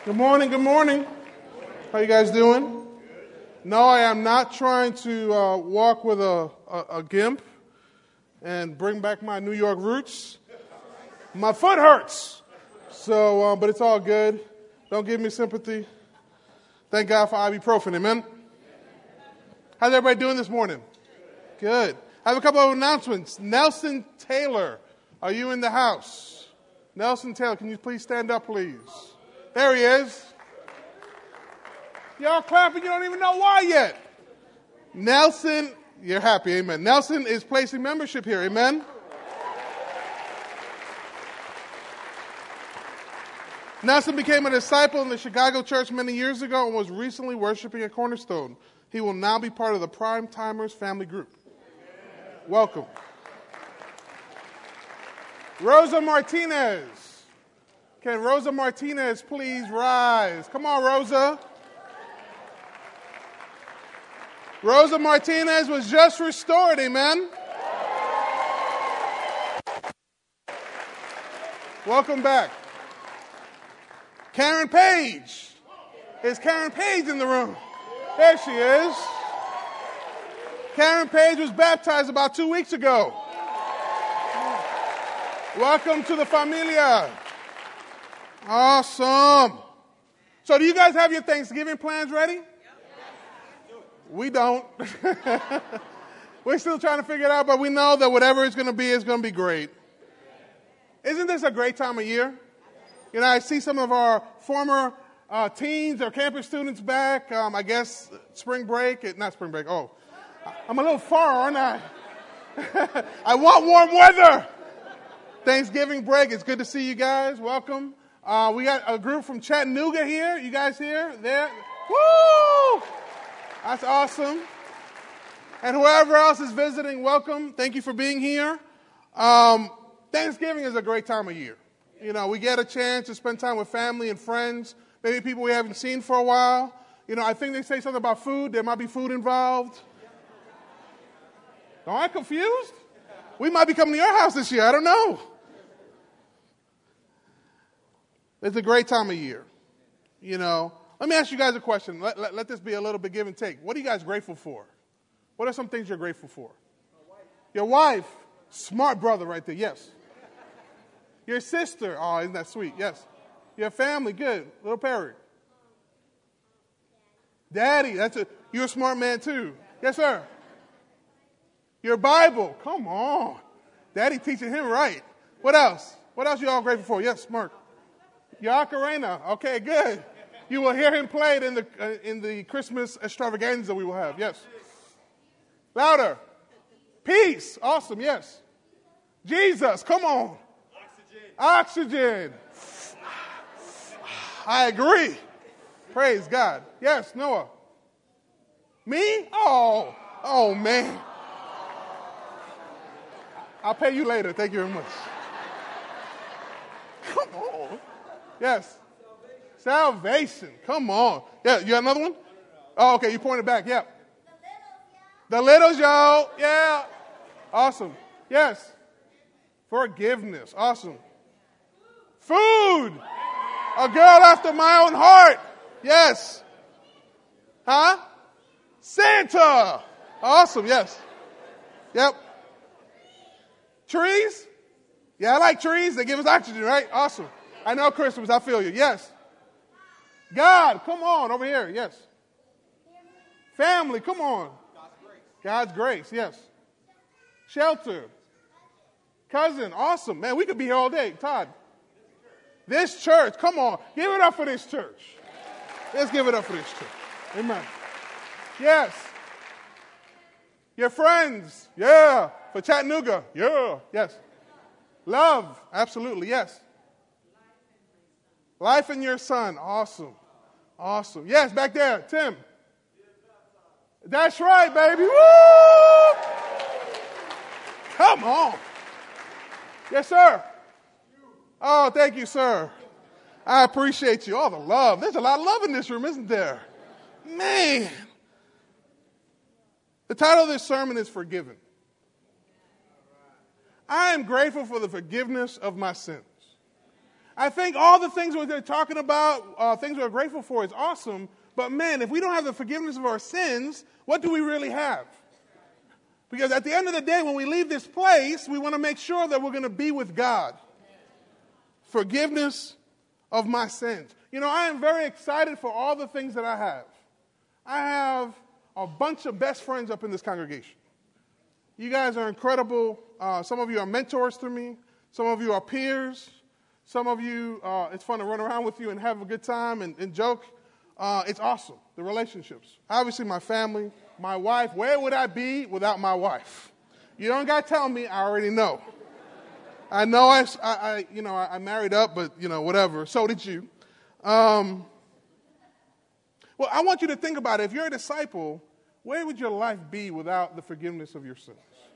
Good morning, good morning. How you guys doing? No, I am not trying to walk with a gimp and bring back my New York roots. My foot hurts. So, but it's all good. Don't give me sympathy. Thank God for ibuprofen, amen? How's everybody doing this morning? Good. I have a couple of announcements. Nelson Taylor, are you in the house? Nelson Taylor, can you please stand up, please? There he is. Y'all clapping, you don't even know why yet. Nelson, you're happy, amen. Nelson is placing membership here, amen? Nelson became a disciple in the Chicago church many years ago and was recently worshiping at Cornerstone. He will now be part of the Prime Timers family group. Welcome. Rosa Martinez. Can Rosa Martinez please rise? Come on, Rosa. Rosa Martinez was just restored, amen? Welcome back. Karen Page. Is Karen Page in the room? There she is. Karen Page was baptized about 2 weeks ago. Welcome to the familia. Awesome. So do you guys have your Thanksgiving plans ready? We don't. We're still trying to figure it out, but we know that whatever it's going to be great. Isn't this a great time of year? You know, I see some of our former teens or campus students back. I guess spring break. Not spring break. Oh, I'm a little far, aren't I? I want warm weather. Thanksgiving break. It's good to see you guys. Welcome. We got a group from Chattanooga here. You guys here? There? Woo! That's awesome. And whoever else is visiting, welcome. Thank you for being here. Thanksgiving is a great time of year. You know, we get a chance to spend time with family and friends, maybe people we haven't seen for a while. You know, I think they say something about food. There might be food involved. Am I confused? We might be coming to your house this year. I don't know. It's a great time of year. You know, let me ask you guys a question. Let this be a little bit give and take. What are you guys grateful for? What are some things you're grateful for? Your wife. Smart brother right there. Yes. Your sister. Oh, isn't that sweet? Yes. Your family. Good. Little Perry. Daddy. You're a smart man too. Yes, sir. Your Bible. Come on. Daddy teaching him right. What else? What else you all grateful for? Yes, Mark. Your ocarina. Okay, good. You will hear him play it in the Christmas extravaganza we will have. Yes. Louder. Peace. Awesome. Yes. Jesus. Come on. Oxygen. I agree. Praise God. Yes, Noah. Me? Oh, man. I'll pay you later. Thank you very much. Come on. Yes. Salvation. Come on. Yeah, you got another one? Oh, okay. You pointed back. Yeah. The littles, y'all. Yeah. Awesome. Yes. Forgiveness. Awesome. Food. A girl after my own heart. Yes. Huh? Santa. Awesome. Yes. Yep. Trees? Yeah, I like trees. They give us oxygen, right? Awesome. I know Christmas. I feel you. Yes. God, come on. Over here. Yes. Family, come on. God's grace. Yes. Shelter. Cousin. Awesome. Man, we could be here all day. Todd. This church. Come on. Give it up for this church. Let's give it up for this church. Amen. Yes. Your friends. Yeah. For Chattanooga. Yeah. Yes. Love. Absolutely. Yes. Life in your son. Awesome. Awesome. Yes, back there. Tim. That's right, baby. Woo! Come on. Yes, sir. Oh, thank you, sir. I appreciate you. All the love. There's a lot of love in this room, isn't there? Man. The title of this sermon is Forgiven. I am grateful for the forgiveness of my sins. I think all the things we're talking about, things we're grateful for, is awesome. But man, if we don't have the forgiveness of our sins, what do we really have? Because at the end of the day, when we leave this place, we want to make sure that we're going to be with God. Forgiveness of my sins. You know, I am very excited for all the things that I have. I have a bunch of best friends up in this congregation. You guys are incredible. Some of you are mentors to me. Some of you are peers. Some of you, it's fun to run around with you and have a good time and joke. It's awesome, the relationships. Obviously, my family, my wife. Where would I be without my wife? You don't got to tell me. I already know. I know I married up, but, whatever. So did you. Well, I want you to think about it. If you're a disciple, where would your life be without the forgiveness of your sins?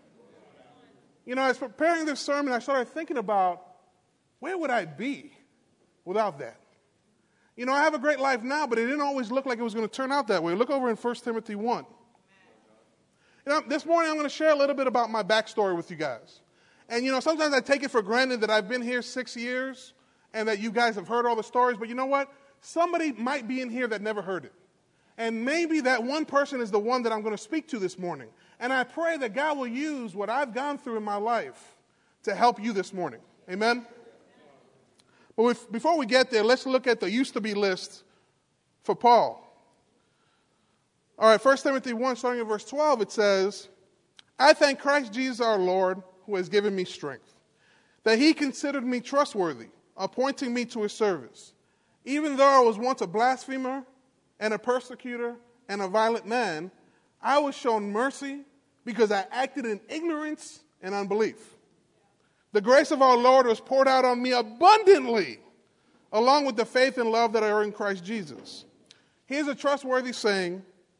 As preparing this sermon, I started thinking about, where would I be without that? I have a great life now, but it didn't always look like it was going to turn out that way. Look over in 1 Timothy 1. This morning I'm going to share a little bit about my backstory with you guys. And, sometimes I take it for granted that I've been here 6 years and that you guys have heard all the stories. But you know what? Somebody might be in here that never heard it. And maybe that one person is the one that I'm going to speak to this morning. And I pray that God will use what I've gone through in my life to help you this morning. Amen? But before we get there, let's look at the used to be list for Paul. All right, 1 Timothy 1, starting in verse 12, it says, I thank Christ Jesus our Lord, who has given me strength, that he considered me trustworthy, appointing me to his service. Even though I was once a blasphemer and a persecutor and a violent man, I was shown mercy because I acted in ignorance and unbelief. The grace of our Lord was poured out on me abundantly, along with the faith and love that are in Christ Jesus. Here's a trustworthy saying,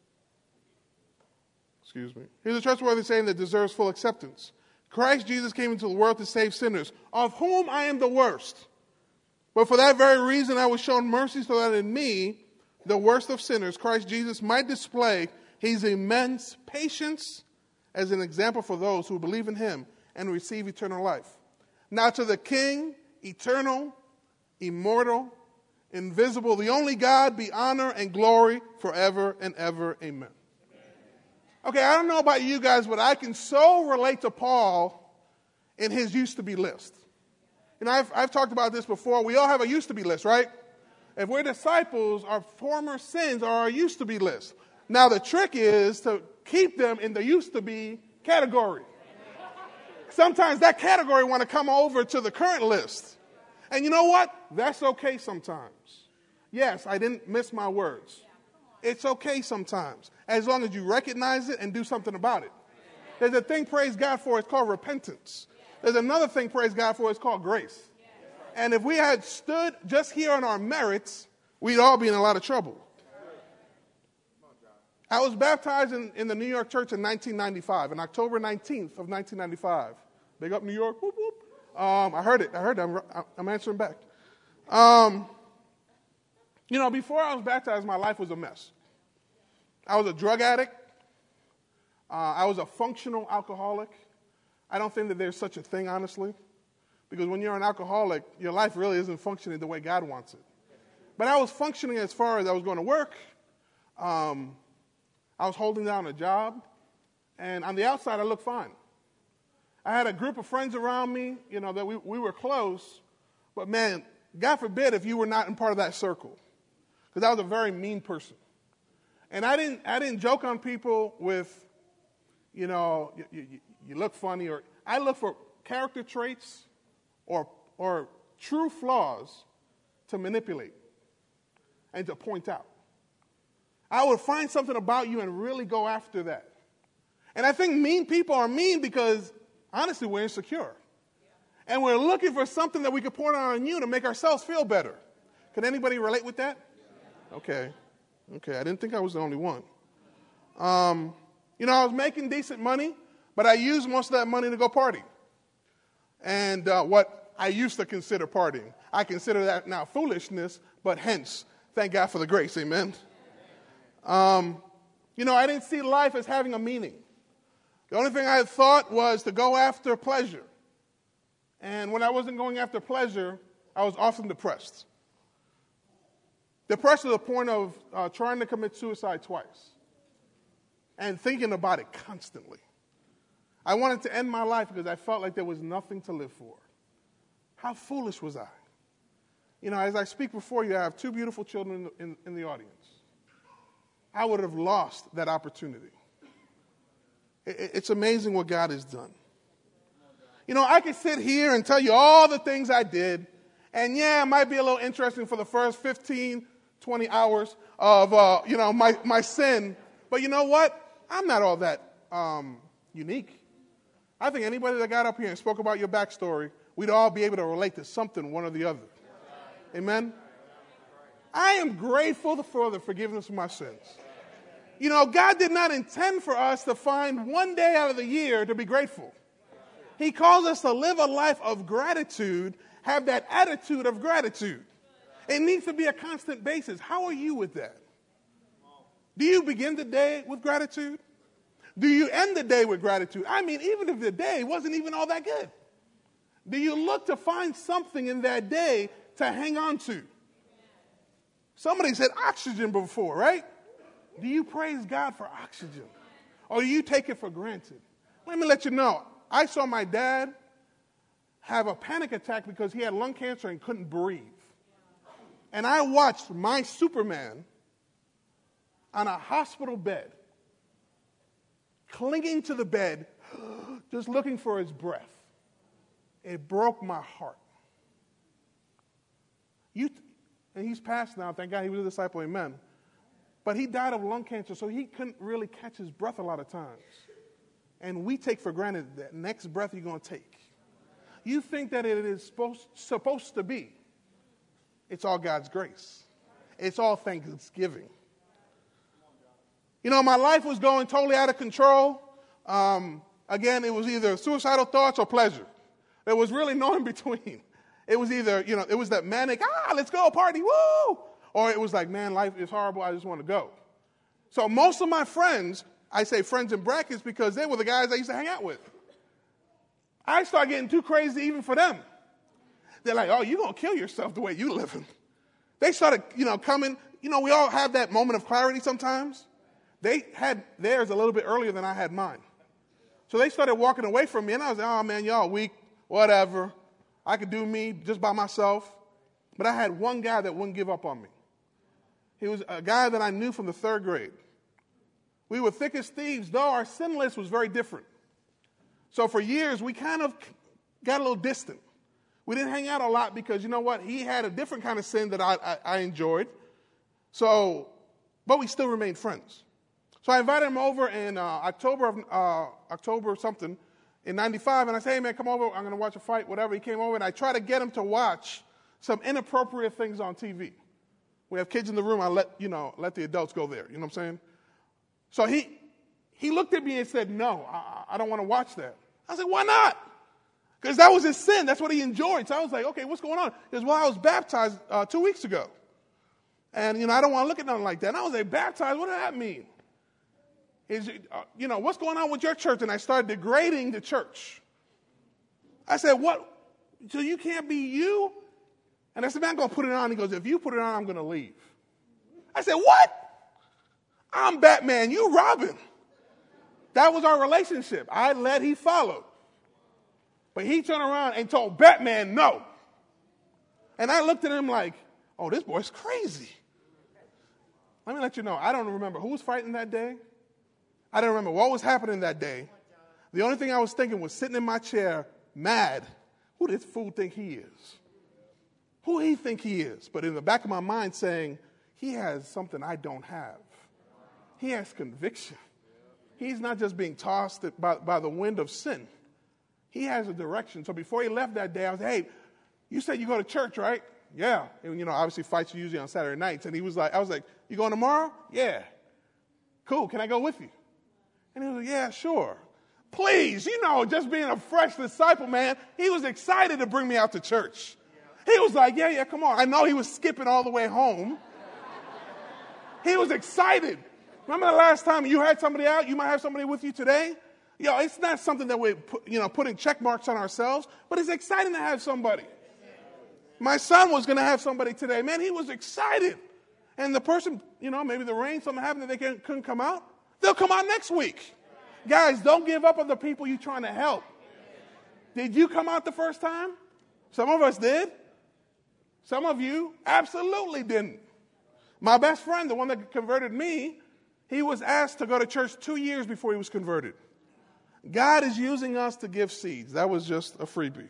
Here's a trustworthy saying that deserves full acceptance. Christ Jesus came into the world to save sinners, of whom I am the worst. But for that very reason I was shown mercy, so that in me, the worst of sinners, Christ Jesus might display his immense patience as an example for those who believe in him and receive eternal life. Now to the King, eternal, immortal, invisible, the only God, be honor and glory forever and ever. Amen. Okay, I don't know about you guys, but I can so relate to Paul in his used to be list. I've talked about this before. We all have a used to be list, right? If we're disciples, our former sins are our used to be list. Now the trick is to keep them in the used to be category. Sometimes that category want to come over to the current list. And you know what? That's okay sometimes. Yes, I didn't miss my words. It's okay sometimes, as long as you recognize it and do something about it. There's a thing, praise God, for, it's called repentance. There's another thing, praise God, for, it's called grace. And if we had stood just here on our merits, we'd all be in a lot of trouble. I was baptized in the New York church in 1995, on October 19th of 1995. Big up New York, whoop, whoop. I heard it. I'm answering back. Before I was baptized, my life was a mess. I was a drug addict. I was a functional alcoholic. I don't think that there's such a thing, honestly, because when you're an alcoholic, your life really isn't functioning the way God wants it. But I was functioning as far as I was going to work. I was holding down a job, and on the outside, I looked fine. I had a group of friends around me, that we were close, but man, God forbid if you were not in part of that circle, because I was a very mean person. And I didn't joke on people with, you look funny, or I look for character traits or true flaws to manipulate and to point out. I would find something about you and really go after that. And I think mean people are mean because, honestly, we're insecure. And we're looking for something that we could point out on you to make ourselves feel better. Can anybody relate with that? Okay, I didn't think I was the only one. I was making decent money, but I used most of that money to go party. And what I used to consider partying, I consider that now foolishness, but hence, thank God for the grace, amen? I didn't see life as having a meaning. The only thing I had thought was to go after pleasure. And when I wasn't going after pleasure, I was often depressed. Depressed to the point of trying to commit suicide twice and thinking about it constantly. I wanted to end my life because I felt like there was nothing to live for. How foolish was I? You know, as I speak before you, I have two beautiful children in the audience. I would have lost that opportunity. It's amazing what God has done. You know, I could sit here and tell you all the things I did, and yeah, it might be a little interesting for the first 15, 20 hours of, my sin. But you know what? I'm not all that unique. I think anybody that got up here and spoke about your backstory, we'd all be able to relate to something, one or the other. Amen? I am grateful for the forgiveness of my sins. You know, God did not intend for us to find one day out of the year to be grateful. He calls us to live a life of gratitude, have that attitude of gratitude. It needs to be a constant basis. How are you with that? Do you begin the day with gratitude? Do you end the day with gratitude? I mean, even if the day wasn't even all that good. Do you look to find something in that day to hang on to? Somebody said oxygen before, right? Do you praise God for oxygen? Or do you take it for granted? Let me let you know. I saw my dad have a panic attack because he had lung cancer and couldn't breathe. And I watched my Superman on a hospital bed, clinging to the bed, just looking for his breath. It broke my heart. And he's passed now, thank God he was a disciple, amen. But he died of lung cancer, so he couldn't really catch his breath a lot of times. And we take for granted that next breath you're going to take. You think that it is supposed to be. It's all God's grace. It's all Thanksgiving. You know, my life was going totally out of control. Again, it was either suicidal thoughts or pleasure. There was really no in between. It was either, it was that manic, let's go, party, woo! Or it was like, man, life is horrible, I just want to go. So most of my friends, I say friends in brackets because they were the guys I used to hang out with. I started getting too crazy even for them. They're like, oh, you're going to kill yourself the way you living. They started, coming. We all have that moment of clarity sometimes. They had theirs a little bit earlier than I had mine. So they started walking away from me, and I was like, oh, man, y'all weak, whatever. I could do me just by myself. But I had one guy that wouldn't give up on me. He was a guy that I knew from the 3rd grade. We were thick as thieves, though our sin list was very different. So for years, we kind of got a little distant. We didn't hang out a lot because, you know what, he had a different kind of sin that I enjoyed. But we still remained friends. So I invited him over in October something in 95, and I said, hey, man, come over. I'm going to watch a fight, whatever. He came over, and I tried to get him to watch some inappropriate things on TV. We have kids in the room. I let the adults go there. You know what I'm saying? So he looked at me and said, no, I don't want to watch that. I said, why not? Because that was his sin. That's what he enjoyed. So I was like, okay, what's going on? He goes, well, I was baptized 2 weeks ago. And, I don't want to look at nothing like that. And I was like, baptized? What does that mean? What's going on with your church? And I started degrading the church. I said, what? So you can't be you? And I said, man, I'm going to put it on. He goes, if you put it on, I'm going to leave. I said, what? I'm Batman, you Robin. That was our relationship. I led, he followed. But he turned around and told Batman no. And I looked at him like, oh, this boy's crazy. Let me let you know, I don't remember who was fighting that day. I don't remember what was happening that day. The only thing I was thinking was sitting in my chair, mad. Who does this fool think he is? Who he think he is? But in the back of my mind saying, he has something I don't have. He has conviction. He's not just being tossed by the wind of sin. He has a direction. So before he left that day, I was like, hey, you said you go to church, right? Yeah. And, obviously fights are usually on Saturday nights. And I was like, you going tomorrow? Yeah. Cool. Can I go with you? And he was like, yeah, sure. Please, just being a fresh disciple, man, he was excited to bring me out to church. He was like, yeah, come on. I know he was skipping all the way home. He was excited. Remember the last time you had somebody out? You might have somebody with you today. It's not something that we're putting check marks on ourselves, but it's exciting to have somebody. My son was going to have somebody today. Man, he was excited. And the person, maybe the rain, something happened that they couldn't come out. They'll come out next week. Guys, don't give up on the people you're trying to help. Did you come out the first time? Some of us did. Some of you absolutely didn't. My best friend, the one that converted me, he was asked to go to church 2 years before he was converted. God is using us to give seeds. That was just a freebie.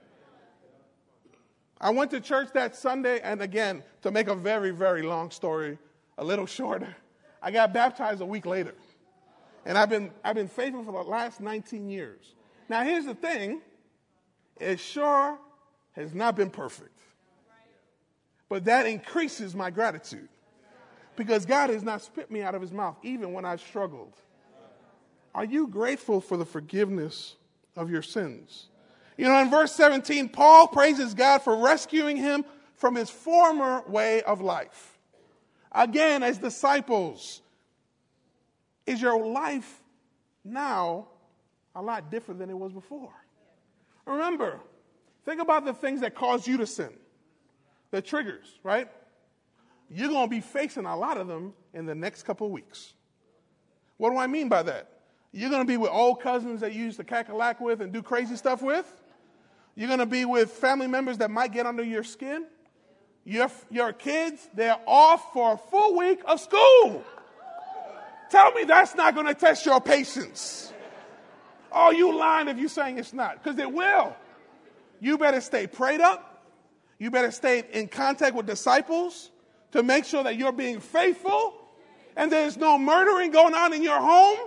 I went to church that Sunday, and again, to make a very, very long story a little shorter, I got baptized a week later. And I've been faithful for the last 19 years. Now, here's the thing. It sure has not been perfect. But that increases my gratitude. Because God has not spit me out of his mouth, even when I've struggled. Are you grateful for the forgiveness of your sins? In verse 17, Paul praises God for rescuing him from his former way of life. Again, as disciples, is your life now a lot different than it was before? Remember, think about the things that cause you to sin. The triggers, right? You're going to be facing a lot of them in the next couple of weeks. What do I mean by that? You're going to be with old cousins that you used to cackalack with and do crazy stuff with. You're going to be with family members that might get under your skin. Your kids, they're off for a full week of school. Tell me that's not going to test your patience. Oh, you lying if you're saying it's not, because it will. You better stay prayed up. You better stay in contact with disciples to make sure that you're being faithful and there's no murdering going on in your home.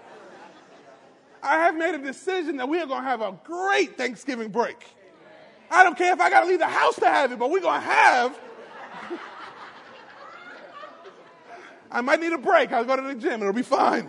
I have made a decision that we are going to have a great Thanksgiving break. I don't care if I got to leave the house to have it, but we're going to have. I might need a break. I'll go to the gym. It'll be fine.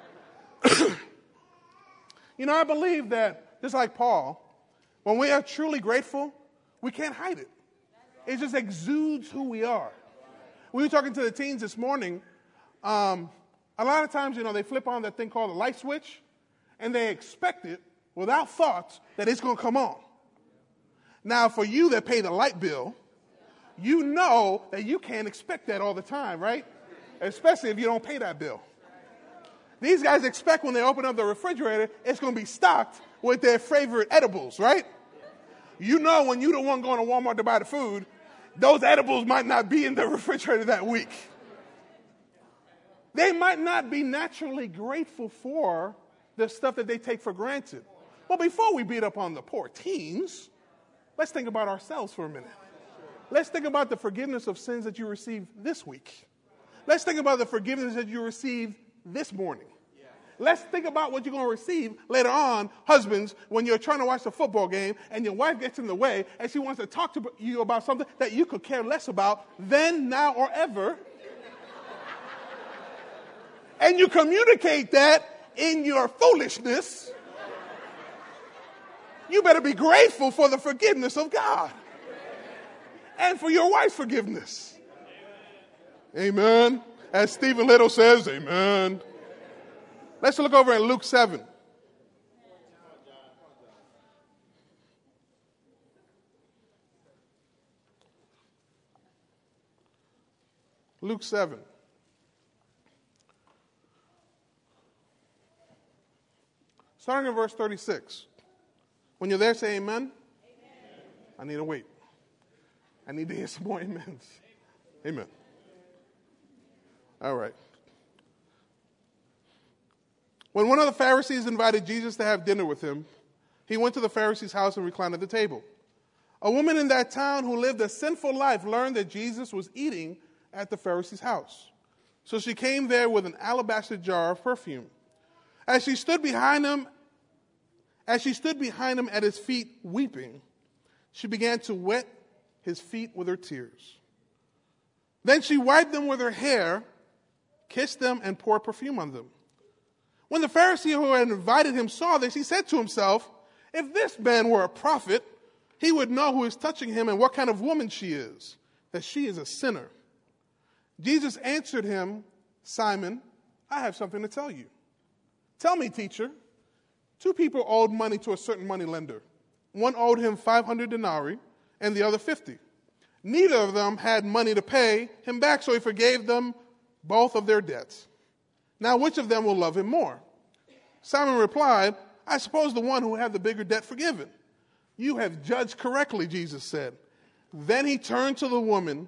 I believe that, just like Paul, when we are truly grateful, we can't hide it. It just exudes who we are. We were talking to the teens this morning. A lot of times, they flip on that thing called a light switch, and they expect it without thoughts that it's going to come on. Now, for you that pay the light bill, you know that you can't expect that all the time, right? Especially if you don't pay that bill. These guys expect when they open up the refrigerator, it's going to be stocked with their favorite edibles, right? You know when you're the one going to Walmart to buy the food, those edibles might not be in the refrigerator that week. They might not be naturally grateful for the stuff that they take for granted. But before we beat up on the poor teens, let's think about ourselves for a minute. Let's think about the forgiveness of sins that you received this week. Let's think about the forgiveness that you received this morning. Let's think about what you're going to receive later on, husbands, when you're trying to watch the football game and your wife gets in the way and she wants to talk to you about something that you could care less about then, now, or ever. And you communicate that in your foolishness. You better be grateful for the forgiveness of God and for your wife's forgiveness. Amen. As Stephen Little says, amen. Let's look over at Luke 7. Luke 7. Starting in verse 36. When you're there, say amen. Amen. I need to wait. I need to hear some more amens. Amen. All right. When one of the Pharisees invited Jesus to have dinner with him, he went to the Pharisee's house and reclined at the table. A woman in that town who lived a sinful life learned that Jesus was eating at the Pharisee's house. So she came there with an alabaster jar of perfume. As she stood behind him at his feet weeping, she began to wet his feet with her tears. Then she wiped them with her hair, kissed them, and poured perfume on them. When the Pharisee who had invited him saw this, he said to himself, if this man were a prophet, he would know who is touching him and what kind of woman she is, that she is a sinner. Jesus answered him, Simon, I have something to tell you. Tell me, teacher. 2 people owed money to a certain moneylender. One owed him 500 denarii and the other 50. Neither of them had money to pay him back, so he forgave them both of their debts. Now, which of them will love him more? Simon replied, I suppose the one who had the bigger debt forgiven. You have judged correctly, Jesus said. Then he turned to the woman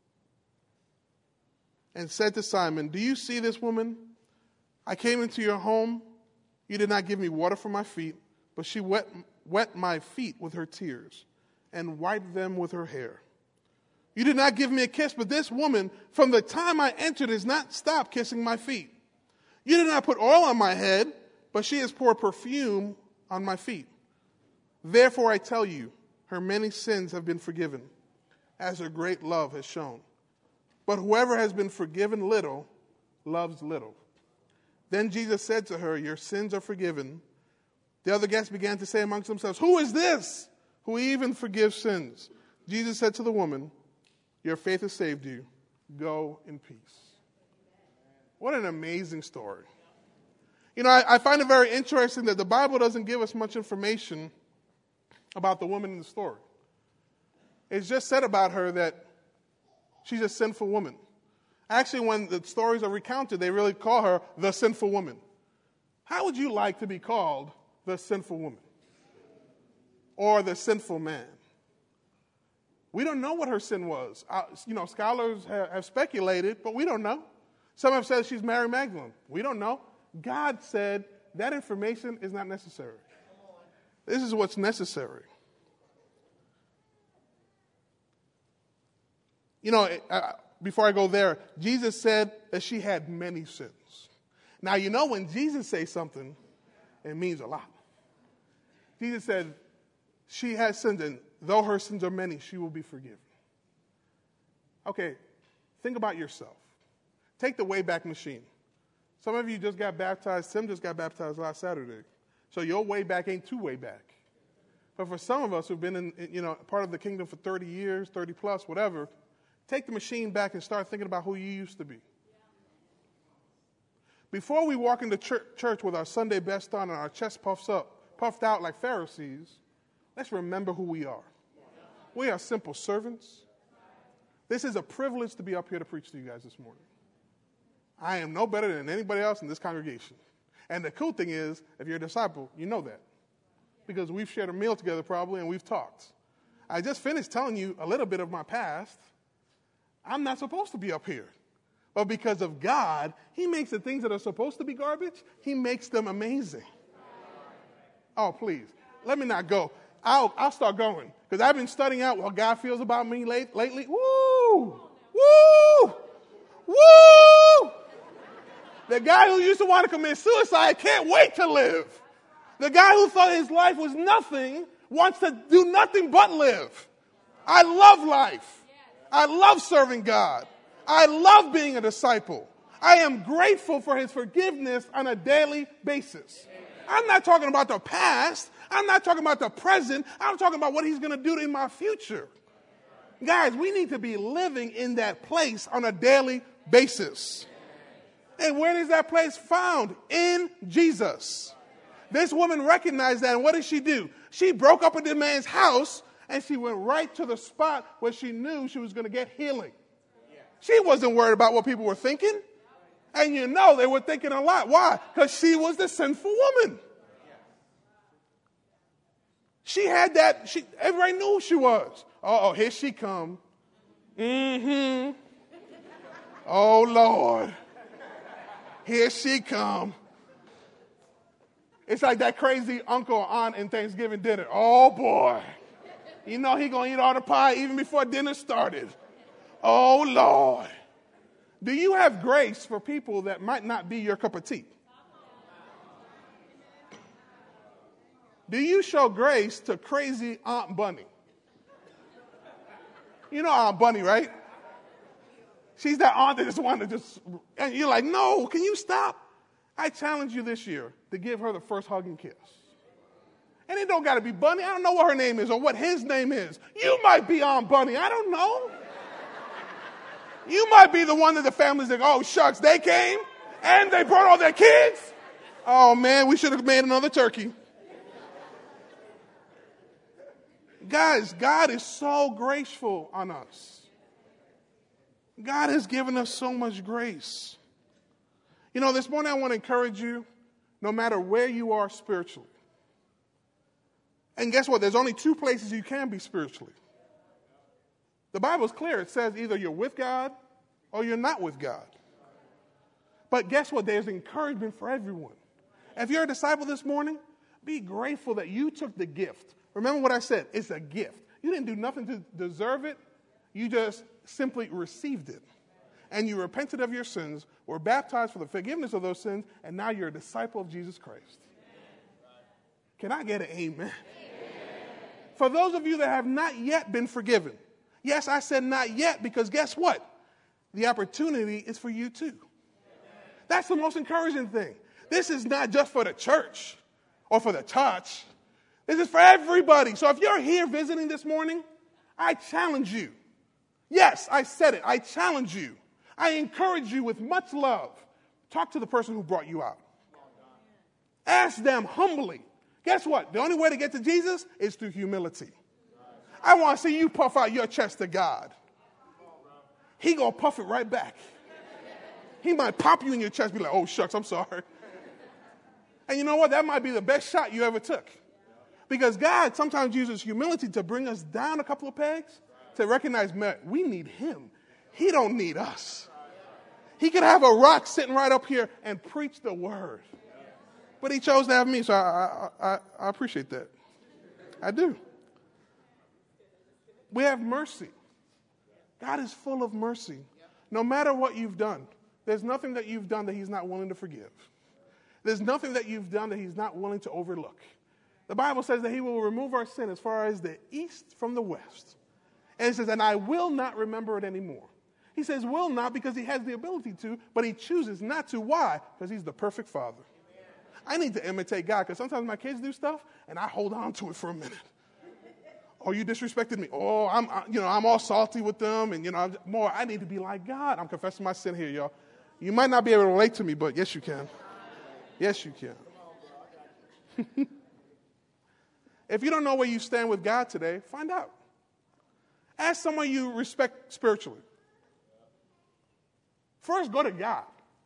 and said to Simon, do you see this woman? I came into your home. You did not give me water for my feet, but she wet my feet with her tears and wiped them with her hair. You did not give me a kiss, but this woman, from the time I entered, has not stopped kissing my feet. You did not put oil on my head, but she has poured perfume on my feet. Therefore I tell you, her many sins have been forgiven, as her great love has shown. But whoever has been forgiven little, loves little. Then Jesus said to her, your sins are forgiven. The other guests began to say amongst themselves, who is this who even forgives sins? Jesus said to the woman, your faith has saved you. Go in peace. What an amazing story. You know, I find it very interesting that the Bible doesn't give us much information about the woman in the story. It's just said about her that she's a sinful woman. Actually, when the stories are recounted, they really call her the sinful woman. How would you like to be called the sinful woman? Or the sinful man? We don't know what her sin was. Scholars have speculated, but we don't know. Some have said she's Mary Magdalene. We don't know. God said that information is not necessary. This is what's necessary. Before I go there, Jesus said that she had many sins. Now, when Jesus says something, it means a lot. Jesus said she has sins, and though her sins are many, she will be forgiven. Okay, think about yourself. Take the Wayback Machine. Some of you just got baptized. Tim just got baptized last Saturday. So your way back ain't too way back. But for some of us who've been in, part of the kingdom for 30 years, 30 plus, whatever, take the machine back and start thinking about who you used to be. Before we walk into church with our Sunday best on and our chest puffed out like Pharisees, let's remember who we are. We are simple servants. This is a privilege to be up here to preach to you guys this morning. I am no better than anybody else in this congregation. And the cool thing is, if you're a disciple, you know that. Because we've shared a meal together probably and we've talked. I just finished telling you a little bit of my past. I'm not supposed to be up here. But because of God, he makes the things that are supposed to be garbage, he makes them amazing. Oh, please. Let me not go. I'll start going. Because I've been studying out what God feels about me lately. Woo! Woo! Woo! The guy who used to want to commit suicide can't wait to live. The guy who thought his life was nothing wants to do nothing but live. I love life. I love serving God. I love being a disciple. I am grateful for his forgiveness on a daily basis. I'm not talking about the past. I'm not talking about the present. I'm talking about what he's going to do in my future. Guys, we need to be living in that place on a daily basis. And where is that place found? In Jesus. This woman recognized that, and what did she do? She broke up into the man's house, and she went right to the spot where she knew she was going to get healing. She wasn't worried about what people were thinking. And they were thinking a lot. Why? Because she was the sinful woman. She had that. Everybody knew who she was. Uh-oh, here she come. Mm-hmm. Oh, Lord. Here she come. It's like that crazy uncle or aunt in Thanksgiving dinner. Oh, boy. He going to eat all the pie even before dinner started. Oh, Lord. Do you have grace for people that might not be your cup of tea? Do you show grace to crazy Aunt Bunny? You know Aunt Bunny, right? She's that aunt that just wanted to and you're like, no, can you stop? I challenge you this year to give her the first hug and kiss. And it don't got to be Bunny. I don't know what her name is or what his name is. You might be Aunt Bunny. I don't know. You might be the one that the family's like, oh, shucks, they came and they brought all their kids. Oh, man, we should have made another turkey. Guys, God is so graceful on us. God has given us so much grace. You know, this morning I want to encourage you, no matter where you are spiritually. And guess what? There's only two places you can be spiritually. The Bible's clear. It says either you're with God or you're not with God. But guess what? There's encouragement for everyone. If you're a disciple this morning, be grateful that you took the gift. Remember what I said. It's a gift. You didn't do nothing to deserve it. You just simply received it. And you repented of your sins, were baptized for the forgiveness of those sins, and now you're a disciple of Jesus Christ. Can I get an amen? Amen? For those of you that have not yet been forgiven, yes, I said not yet because guess what? The opportunity is for you too. That's the most encouraging thing. This is not just for the church or for the church. This is for everybody. So if you're here visiting this morning, I challenge you. Yes, I said it. I challenge you. I encourage you with much love. Talk to the person who brought you out. Ask them humbly. Guess what? The only way to get to Jesus is through humility. I want to see you puff out your chest to God. He going to puff it right back. He might pop you in your chest and be like, oh, shucks, I'm sorry. And you know what? That might be the best shot you ever took. Because God sometimes uses humility to bring us down a couple of pegs, to recognize, man, we need him. He don't need us. He could have a rock sitting right up here and preach the word. But he chose to have me, so I appreciate that. I do. We have mercy. God is full of mercy. No matter what you've done, there's nothing that you've done that he's not willing to forgive. There's nothing that you've done that he's not willing to overlook. The Bible says that he will remove our sin as far as the east from the west. And it says, and I will not remember it anymore. He says will not because he has the ability to, but he chooses not to. Why? Because he's the perfect father. I need to imitate God because sometimes my kids do stuff and I hold on to it for a minute. Oh, you disrespected me. Oh, I'm all salty with them, and I need to be like God. I'm confessing my sin here, y'all. You might not be able to relate to me, but yes, you can. Yes, you can. If you don't know where you stand with God today, find out. Ask someone you respect spiritually. First, go to God.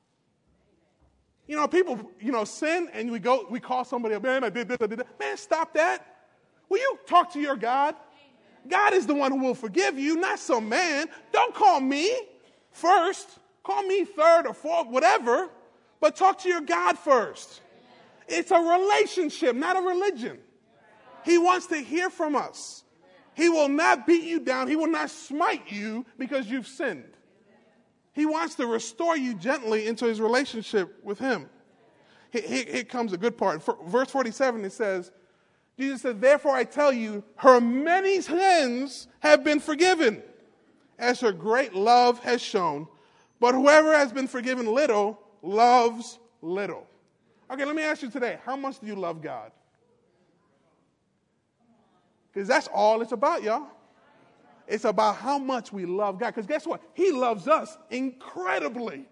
People, sin, and we call somebody up, man, I did this, I did that. Man, stop that. Will you talk to your God? God is the one who will forgive you, not some man. Don't call me first. Call me third or fourth, whatever. But talk to your God first. It's a relationship, not a religion. He wants to hear from us. He will not beat you down. He will not smite you because you've sinned. He wants to restore you gently into his relationship with him. Here comes a good part. Verse 47, it says, Jesus said, therefore I tell you, her many sins have been forgiven, as her great love has shown. But whoever has been forgiven little, loves little. Okay, let me ask you today, how much do you love God? Because that's all it's about, y'all. It's about how much we love God. Because guess what? He loves us incredibly.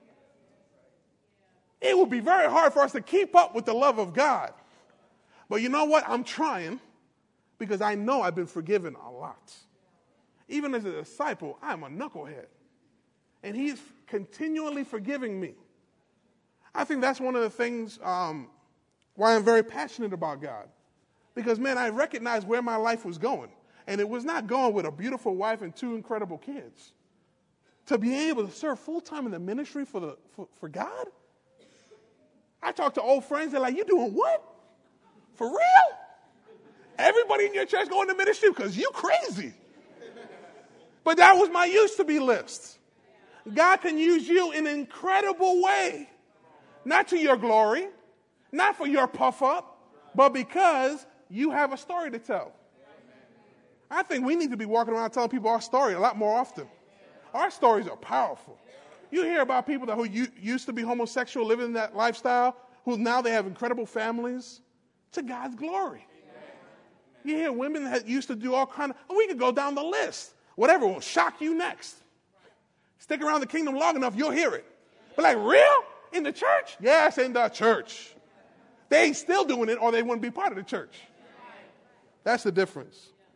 It would be very hard for us to keep up with the love of God. But you know what? I'm trying because I know I've been forgiven a lot. Even as a disciple, I'm a knucklehead. And he's continually forgiving me. I think that's one of the things why I'm very passionate about God. Because, man, I recognize where my life was going. And it was not going with a beautiful wife and 2 incredible kids. To be able to serve full-time in the ministry for God? I talk to old friends, they're like, you doing what? For real? Everybody in your church going to ministry because you crazy. But that was my used to be list. God can use you in an incredible way. Not to your glory, not for your puff up, but because you have a story to tell. I think we need to be walking around telling people our story a lot more often. Our stories are powerful. You hear about people who used to be homosexual, living in that lifestyle, who now they have incredible families. To God's glory. You hear women that used to do all kind of, we could go down the list. Whatever will shock you next. Stick around the kingdom long enough, you'll hear it. But like, real? In the church? Yes, in the church. They ain't still doing it or they wouldn't be part of the church. That's the difference.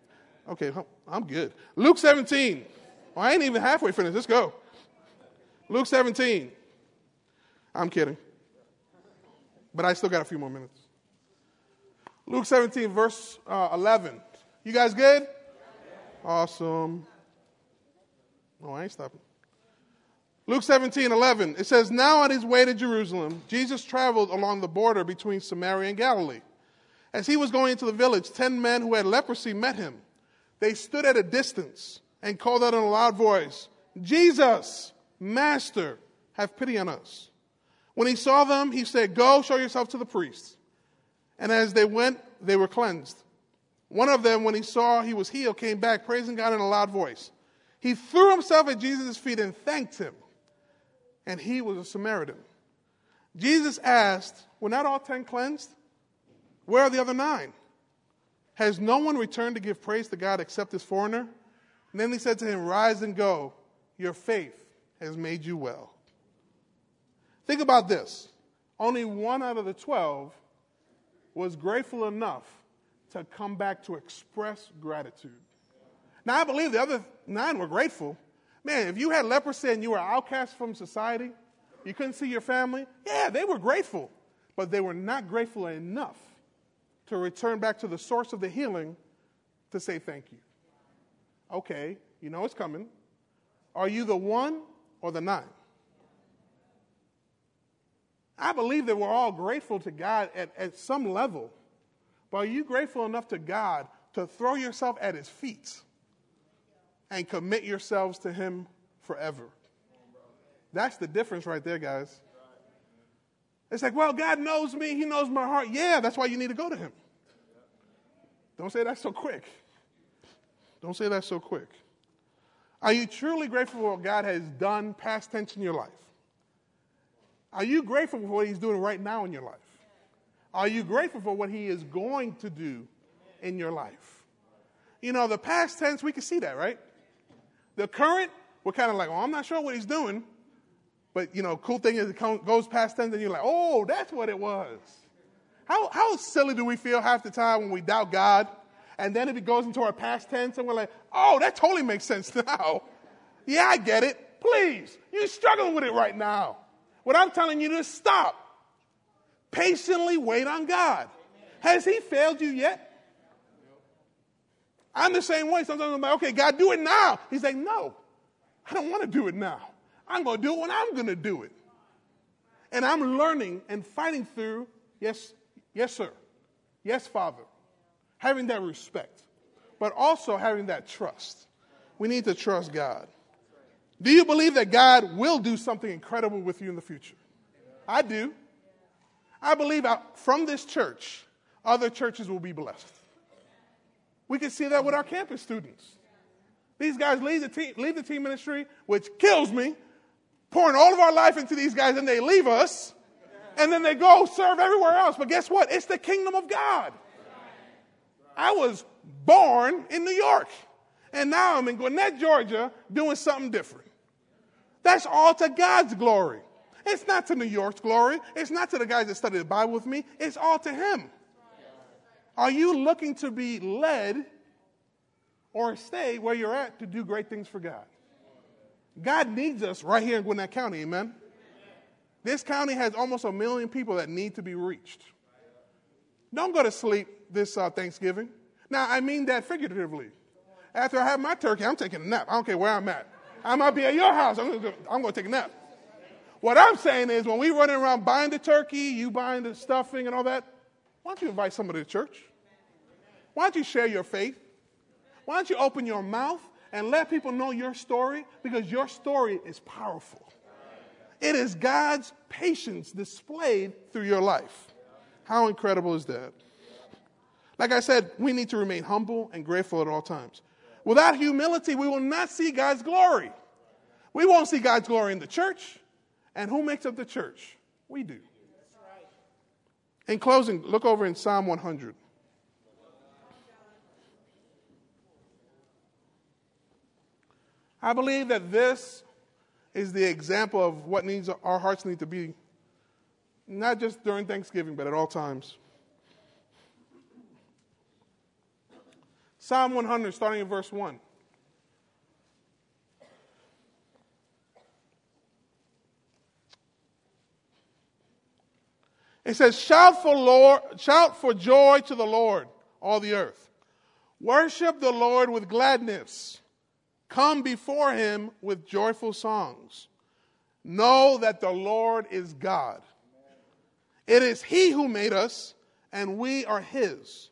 Okay, I'm good. Luke 17. Well, I ain't even halfway finished. Let's go. Luke 17. I'm kidding. But I still got a few more minutes. Luke 17, verse 11. You guys good? Awesome. Oh, I ain't stopping. Luke 17, 11. It says, now on his way to Jerusalem, Jesus traveled along the border between Samaria and Galilee. As he was going into the village, 10 men who had leprosy met him. They stood at a distance and called out in a loud voice, Jesus, Master, have pity on us. When he saw them, he said, go, show yourself to the priests. And as they went, they were cleansed. One of them, when he saw he was healed, came back, praising God in a loud voice. He threw himself at Jesus' feet and thanked him. And he was a Samaritan. Jesus asked, were not all 10 cleansed? Where are the other 9? Has no one returned to give praise to God except this foreigner? And then he said to him, rise and go. Your faith has made you well. Think about this. Only 1 out of the 12 was grateful enough to come back to express gratitude. Now, I believe the other 9 were grateful. Man, if you had leprosy and you were outcast from society, you couldn't see your family, yeah, they were grateful. But they were not grateful enough to return back to the source of the healing to say thank you. Okay, you know it's coming. Are you the 1 or the 9? I believe that we're all grateful to God at some level. But are you grateful enough to God to throw yourself at his feet and commit yourselves to him forever? That's the difference right there, guys. It's like, well, God knows me. He knows my heart. Yeah, that's why you need to go to him. Don't say that so quick. Don't say that so quick. Are you truly grateful for what God has done past tense in your life? Are you grateful for what he's doing right now in your life? Are you grateful for what he is going to do in your life? You know, the past tense, we can see that, right? The current, we're kind of like, I'm not sure what he's doing. But, you know, cool thing is it goes past tense and you're like, oh, that's what it was. How silly do we feel half the time when we doubt God? And then if it goes into our past tense and we're like, oh, that totally makes sense now. Yeah, I get it. Please, you're struggling with it right now. What I'm telling you is stop. Patiently wait on God. Has he failed you yet? I'm the same way. Sometimes I'm like, okay, God, do it now. He's like, no, I don't want to do it now. I'm going to do it when I'm going to do it. And I'm learning and fighting through, yes, sir. Yes, Father. Having that respect, but also having that trust. We need to trust God. Do you believe that God will do something incredible with you in the future? I do. I believe from this church, other churches will be blessed. We can see that with our campus students. These guys leave the team ministry, which kills me, pouring all of our life into these guys, and they leave us, and then they go serve everywhere else. But guess what? It's the kingdom of God. I was born in New York, and now I'm in Gwinnett, Georgia, doing something different. That's all to God's glory. It's not to New York's glory. It's not to the guys that study the Bible with me. It's all to him. Are you looking to be led or stay where you're at to do great things for God? God needs us right here in Gwinnett County, amen? This county has almost 1 million people that need to be reached. Don't go to sleep this Thanksgiving. Now, I mean that figuratively. After I have my turkey, I'm taking a nap. I don't care where I'm at. I might be at your house. I'm going to take a nap. What I'm saying is when we running around buying the turkey, you buying the stuffing and all that, why don't you invite somebody to church? Why don't you share your faith? Why don't you open your mouth and let people know your story? Because your story is powerful. It is God's patience displayed through your life. How incredible is that? Like I said, we need to remain humble and grateful at all times. Without humility, we will not see God's glory. We won't see God's glory in the church. And who makes up the church? We do. In closing, look over in Psalm 100. I believe that this is the example of what our hearts need to be, not just during Thanksgiving, but at all times. Psalm 100, starting in verse 1. It says, shout for joy to the Lord, all the earth. Worship the Lord with gladness. Come before him with joyful songs. Know that the Lord is God. It is he who made us, and we are his.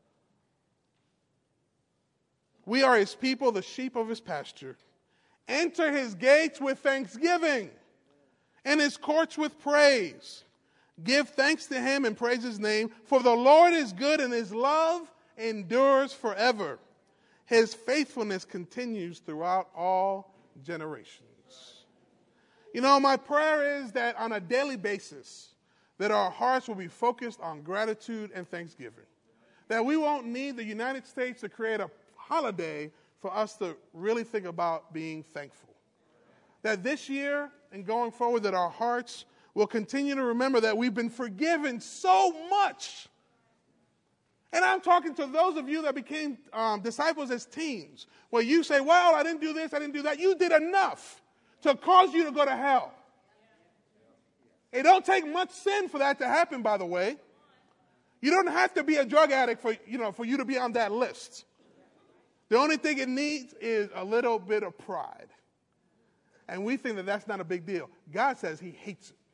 We are his people, the sheep of his pasture. Enter his gates with thanksgiving, and his courts with praise. Give thanks to him and praise his name, for the Lord is good, and his love endures forever. His faithfulness continues throughout all generations. You know, my prayer is that on a daily basis, that our hearts will be focused on gratitude and thanksgiving. That we won't need the United States to create a holiday for us to really think about being thankful. That this year and going forward, that our hearts will continue to remember that we've been forgiven so much. And I'm talking to those of you that became disciples as teens, where you say, well, I didn't do this, I didn't do that. You did enough to cause you to go to hell. It don't take much sin for that to happen, by the way. You don't have to be a drug addict for you to be on that list. The only thing it needs is a little bit of pride. And we think that that's not a big deal. God says he hates it.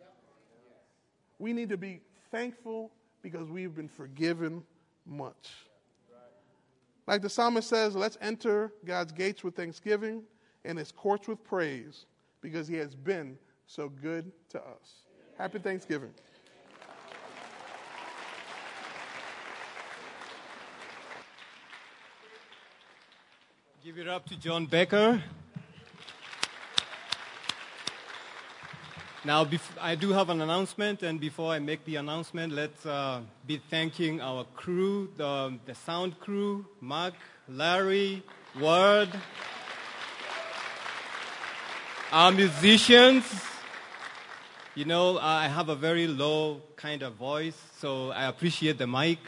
We need to be thankful because we've been forgiven much. Like the psalmist says, let's enter God's gates with thanksgiving and his courts with praise because he has been so good to us. Happy Thanksgiving. Give it up to John Becker. Now, I do have an announcement, and before I make the announcement, let's be thanking our crew, the sound crew, Mark, Larry, Ward, our musicians. You know, I have a very low kind of voice, so I appreciate the mic.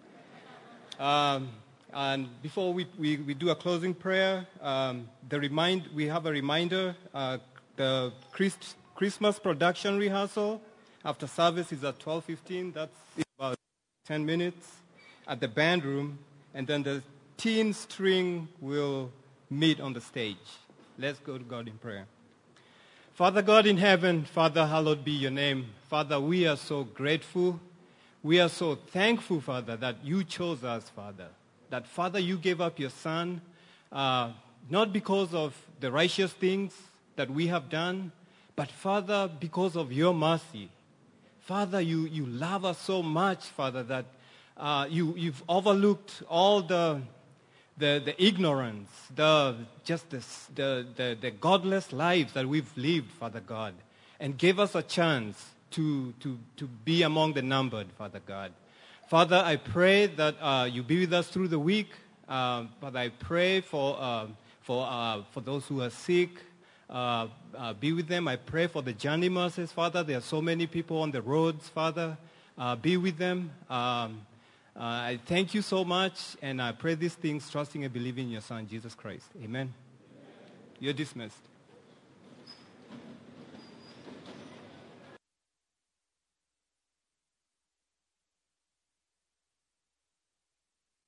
And before we do a closing prayer, we have a reminder, the Christmas production rehearsal after service is at 12:15. That's about 10 minutes at the band room. And then the teen string will meet on the stage. Let's go to God in prayer. Father God in heaven, Father, hallowed be your name. Father, we are so grateful. We are so thankful, Father, that you chose us, Father. That, Father, you gave up your Son, not because of the righteous things that we have done, but, Father, because of your mercy. Father, you love us so much, Father, that you've overlooked all the ignorance, the godless lives that we've lived, Father God, and gave us a chance to be among the numbered, Father God. Father, I pray that you be with us through the week. Father, I pray for those who are sick. Be with them. I pray for the journey mercies, Father. There are so many people on the roads, Father. Be with them. I thank you so much, and I pray these things, trusting and believing in your Son, Jesus Christ. Amen. You're dismissed.